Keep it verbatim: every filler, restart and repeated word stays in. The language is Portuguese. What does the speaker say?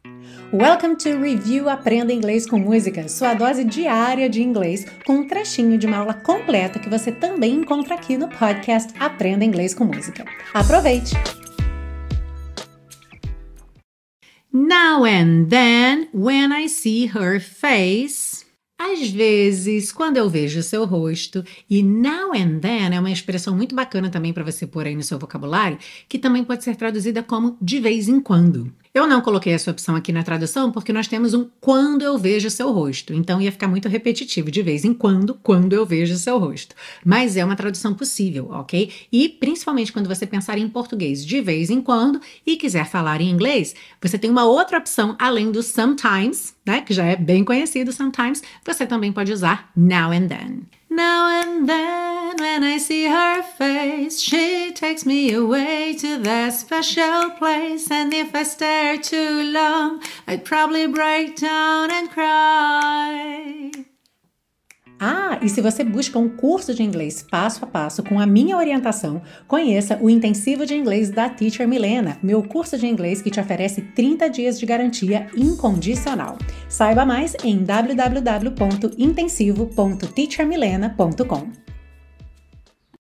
Welcome to Review Aprenda Inglês com Música, sua dose diária de inglês, com um trechinho de uma aula completa que você também encontra aqui no podcast Aprenda Inglês com Música. Aproveite! Now and then, when I see her face... Às vezes, quando eu vejo seu rosto, e now and then é uma expressão muito bacana também para você pôr aí no seu vocabulário, que também pode ser traduzida como de vez em quando. Eu não coloquei essa opção aqui na tradução porque nós temos um quando eu vejo seu rosto, então ia ficar muito repetitivo, de vez em quando, quando eu vejo seu rosto. Mas é uma tradução possível, ok? E principalmente quando você pensar em português de vez em quando e quiser falar em inglês, você tem uma outra opção além do sometimes, né, que já é bem conhecido sometimes, você também pode usar now and then. Now and then, when I see her face, she takes me away to that special place. And if I stare too long, I'd probably break down and cry. Ah, e se você busca um curso de inglês passo a passo com a minha orientação, conheça o Intensivo de Inglês da Teacher Milena, meu curso de inglês que te oferece trinta dias de garantia incondicional. Saiba mais em w w w ponto intensivo ponto teacher milena ponto com.